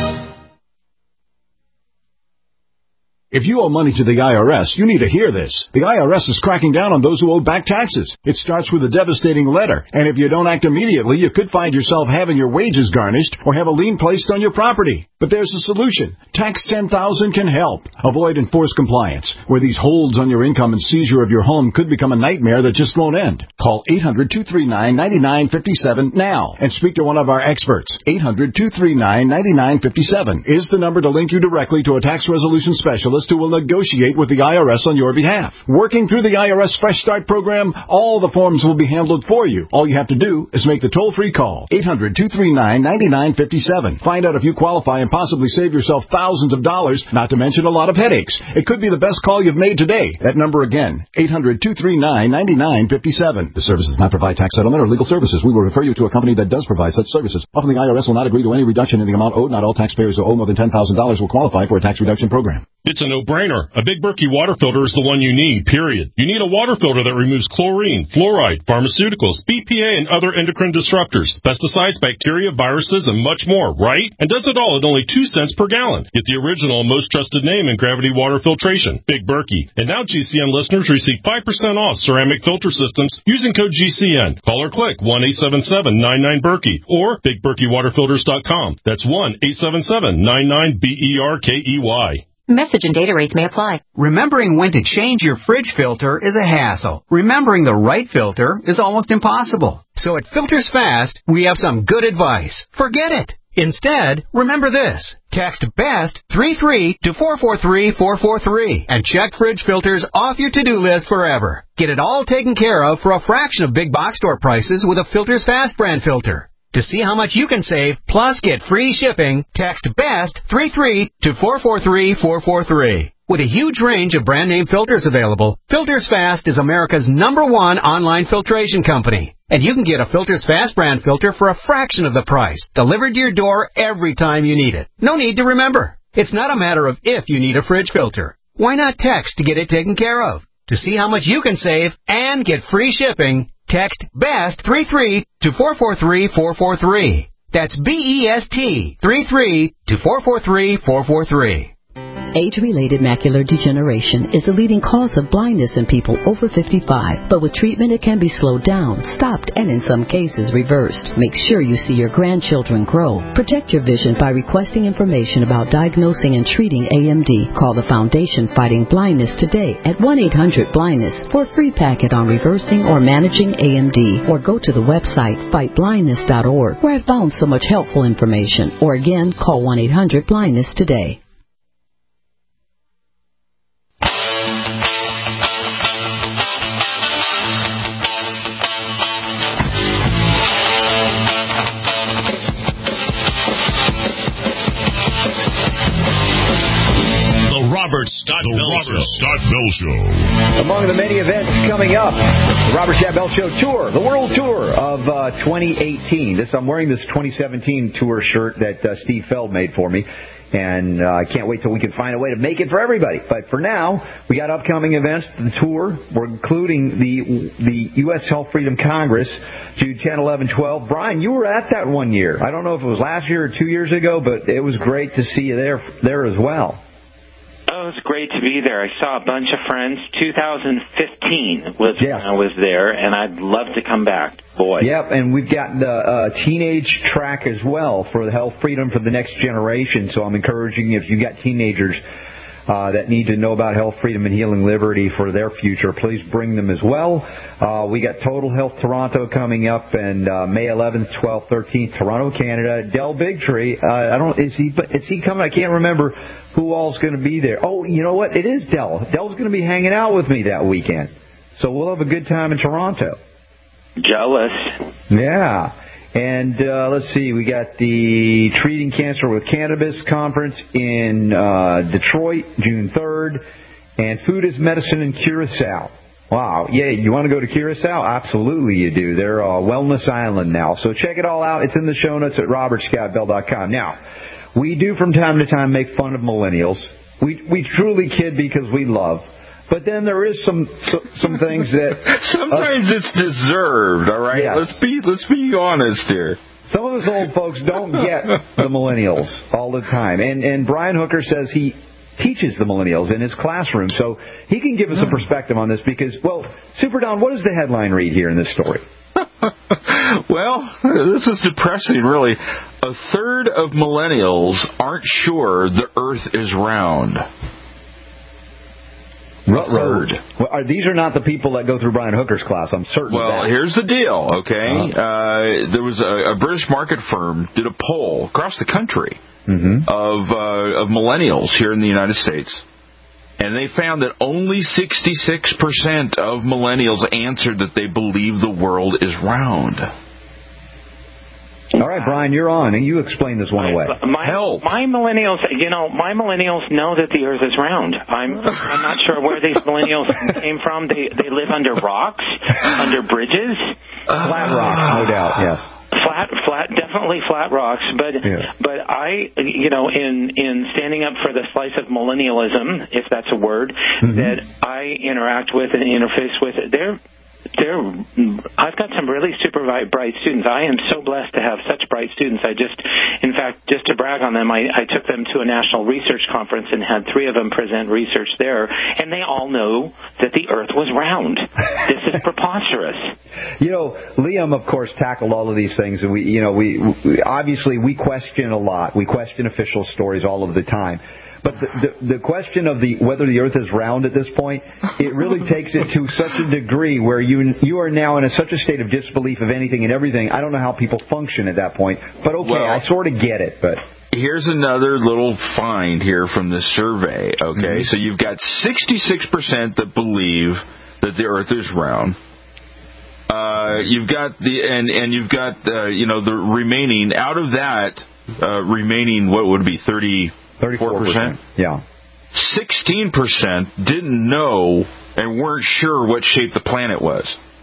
If you owe money to the IRS, you need to hear this. The IRS is cracking down on those who owe back taxes. It starts with a devastating letter, and if you don't act immediately, you could find yourself having your wages garnished or have a lien placed on your property. But there's a solution. Tax 10,000 can help. Avoid enforced compliance, where these holds on your income and seizure of your home could become a nightmare that just won't end. Call Call 800-239-9957 now and speak to one of our experts. 800-239-9957 is the number to link you directly to a tax resolution specialist who will negotiate with the IRS on your behalf. Working through the IRS Fresh Start program, all the forms will be handled for you. All you have to do is make the toll-free call. 800-239-9957. Find out if you qualify and possibly save yourself thousands of dollars, not to mention a lot of headaches. It could be the best call you've made today. That number again, 800-239-9957. The service does not provide tax settlement or legal services. We will refer you to a company that does provide such services. Often the IRS will not agree to any reduction in the amount owed. Not all taxpayers who owe more than $10,000 will qualify for a tax reduction program. It's a no-brainer. A Big Berkey water filter is the one you need, period. You need a water filter that removes chlorine, fluoride, pharmaceuticals, BPA, and other endocrine disruptors, pesticides, bacteria, viruses, and much more, right? And does it all at only 2 cents per gallon. Get the original and most trusted name in gravity water filtration, Big Berkey. And now GCN listeners receive 5% off ceramic filter systems using code GCN. Call or click 1-877-99-BERKEY or BigBerkeyWaterFilters.com. That's 1-877-99-BERKEY. Message and data rates may apply. Remembering when to change your fridge filter is a hassle. Remembering the right filter is almost impossible. So at Filters Fast, we have some good advice. Forget it. Instead, remember this. Text BEST 33 to 443-443 and check fridge filters off your to-do list forever. Get it all taken care of for a fraction of big box store prices with a Filters Fast brand filter. To see how much you can save, plus get free shipping, text BEST 33 to 443-443. With a huge range of brand name filters available, Filters Fast is America's #1 online filtration company. And you can get a Filters Fast brand filter for a fraction of the price, delivered to your door every time you need it. No need to remember. It's not a matter of if you need a fridge filter. Why not text to get it taken care of? To see how much you can save and get free shipping, text BEST 33 to 443-443. That's BEST 33 to 443-443. Age-related macular degeneration is the leading cause of blindness in people over 55. But with treatment, it can be slowed down, stopped, and in some cases reversed. Make sure you see your grandchildren grow. Protect your vision by requesting information about diagnosing and treating AMD. Call the Foundation Fighting Blindness today at 1-800-BLINDNESS for a free packet on reversing or managing AMD. Or go to the website fightblindness.org, where I found so much helpful information. Or again, call 1-800-BLINDNESS today. Robert Scott Bell Show. Among the many events coming up, the Robert Scott Bell Show Tour, the World Tour of 2018. I'm wearing this 2017 tour shirt that Steve Feld made for me. And I can't wait till we can find a way to make it for everybody. But for now, we got upcoming events, the tour. We're including the U.S. Health Freedom Congress, June 10, 11, 12. Brian, you were at that one year. I don't know if it was last year or 2 years ago, but it was great to see you there as well. Oh, it was great to be there. I saw a bunch of friends. 2015 was when I was there, and I'd love to come back. Boy. Yep, and we've got the teenage track as well for the Health Freedom for the Next Generation. So I'm encouraging if you got teenagers that need to know about health freedom and healing liberty for their future, please bring them as well. We got Total Health Toronto coming up, and May 11th, 12th, 13th, Toronto, Canada. Del Bigtree, is he coming? I can't remember who all's going to be there. Oh, you know what? It is Del. Del's going to be hanging out with me that weekend, so we'll have a good time in Toronto. Jealous. Yeah. And let's see, we got the Treating Cancer with Cannabis Conference in Detroit, June 3rd, and Food is Medicine in Curacao. Wow, yeah, you want to go to Curacao? Absolutely you do. They're a wellness island now. So check it all out. It's in the show notes at robertscottbell.com. Now, we do from time to time make fun of millennials. We truly kid because we love. But then there is some things that sometimes it's deserved. All right, yeah. Let's be honest here. Some of us old folks don't get the millennials all the time, and Brian Hooker says he teaches the millennials in his classroom, so he can give us a perspective on this. Because, well, Super Don, what does the headline read here in this story? Well, this is depressing, really. A third of millennials aren't sure the Earth is round. Ruh-roh. Well, these are not the people that go through Brian Hooker's class, I'm certain of that. Well, here's the deal, okay? There was a British market firm did a poll across the country of millennials here in the United States, and they found that only 66% of millennials answered that they believe the world is round. All right, Brian, you're on, and you explain this one away. My millennials, my millennials know that the Earth is round. I'm not sure where these millennials came from. They live under rocks, under bridges, flat rocks, no doubt. Yes. Flat, definitely flat rocks. But I, in standing up for the slice of millennialism, if that's a word, that I interact with and interface with, I've got some really super bright students. I am so blessed to have such bright students. In fact, just to brag on them, I took them to a national research conference and had 3 of them present research there, and they all know that the Earth was round. This is preposterous. Liam, of course, tackled all of these things, and we obviously we question a lot. We question official stories all of the time. But the question of whether the Earth is round at this point, it really takes it to such a degree where you are now in such a state of disbelief of anything and everything. I don't know how people function at that point. But I sort of get it. But here's another little find here from this survey. Okay, so you've got 66% that believe that the Earth is round. You've got the remaining out of that what would be 34%? Yeah. 16% didn't know and weren't sure what shape the planet was.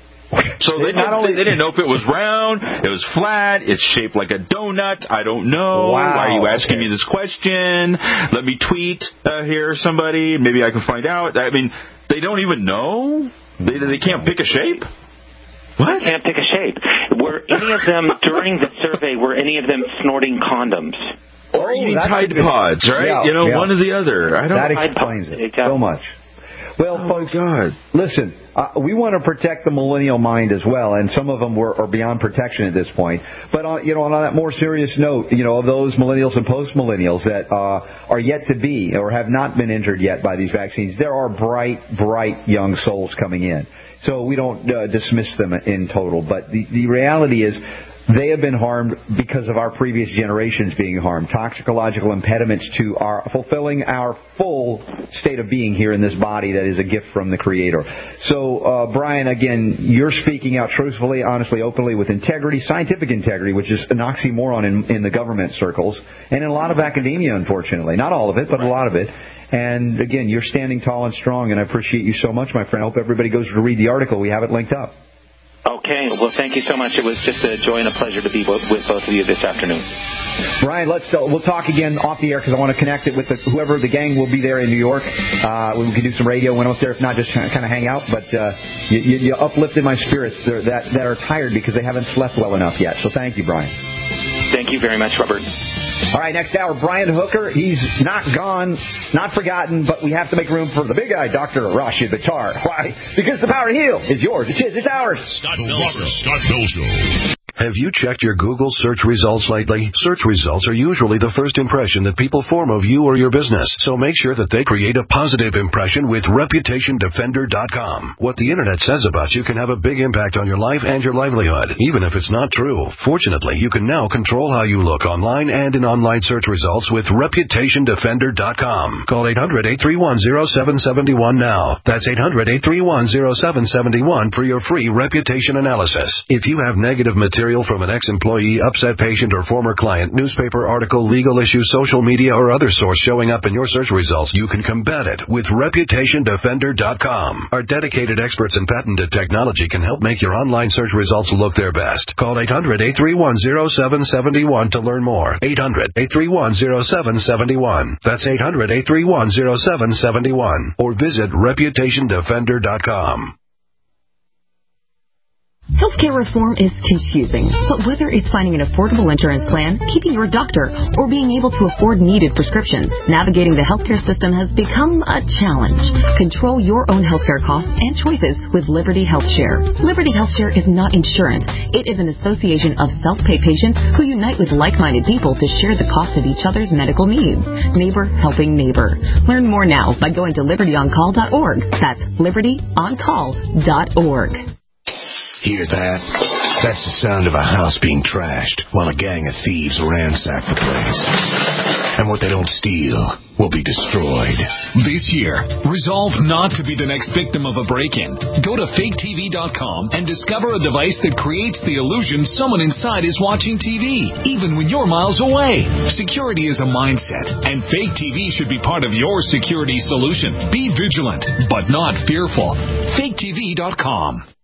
So they didn't know if it was round, it was flat, it's shaped like a donut. I don't know. Wow. Why are you asking me this question? Let me tweet here, somebody. Maybe I can find out. I mean, they don't even know. They can't pick a shape. What? They can't pick a shape. Were any of them during the survey? Were any of them snorting condoms? Or eating Tide Pods, right? Yeah, one or the other. That explains it so much. Well, folks, listen, we want to protect the millennial mind as well, and some of them are beyond protection at this point. But on that more serious note, of those millennials and post-millennials that are yet to be or have not been injured yet by these vaccines, there are bright young souls coming in. So we don't dismiss them in total. But the reality is, they have been harmed because of our previous generations being harmed. Toxicological impediments to our fulfilling our full state of being here in this body that is a gift from the Creator. So, Brian, again, you're speaking out truthfully, honestly, openly, with integrity, scientific integrity, which is an oxymoron in the government circles, and in a lot of academia, unfortunately. Not all of it, but a lot of it. And, again, you're standing tall and strong, and I appreciate you so much, my friend. I hope everybody goes to read the article. We have it linked up. Okay. Well, thank you so much. It was just a joy and a pleasure to be with both of you this afternoon. Brian, we'll talk again off the air because I want to connect it with whoever the gang will be there in New York. We can do some radio when I'm up there. If not, just kind of hang out. But you uplifted my spirits that are tired because they haven't slept well enough yet. So thank you, Brian. Thank you very much, Robert. All right, next hour, Brian Hooker. He's not gone, not forgotten, but we have to make room for the big guy, Dr. Rashid Buttar. Why? Because the power to heal is yours. It's his. It's ours. Scott Bell Show. Have you checked your Google search results lately? Search results are usually the first impression that people form of you or your business, so make sure that they create a positive impression with ReputationDefender.com. What the Internet says about you can have a big impact on your life and your livelihood, even if it's not true. Fortunately, you can now control how you look online and in online search results with ReputationDefender.com. Call 800-831-0771 now. That's 800-831-0771 for your free reputation analysis. If you have negative material from an ex-employee, upset patient, or former client, newspaper article, legal issue, social media, or other source showing up in your search results, you can combat it with ReputationDefender.com. Our dedicated experts in patented technology can help make your online search results look their best. Call 800-831-0771 to learn more. 800-831-0771. That's 800-831-0771. Or visit ReputationDefender.com. Healthcare reform is confusing, but whether it's finding an affordable insurance plan, keeping your doctor, or being able to afford needed prescriptions, navigating the healthcare system has become a challenge. Control your own healthcare costs and choices with Liberty HealthShare. Liberty HealthShare is not insurance. It is an association of self-pay patients who unite with like-minded people to share the cost of each other's medical needs. Neighbor helping neighbor. Learn more now by going to libertyoncall.org. That's libertyoncall.org. Hear that? That's the sound of a house being trashed while a gang of thieves ransack the place. And what they don't steal will be destroyed. This year, resolve not to be the next victim of a break-in. Go to faketv.com and discover a device that creates the illusion someone inside is watching TV, even when you're miles away. Security is a mindset, and Fake TV should be part of your security solution. Be vigilant, but not fearful. faketv.com.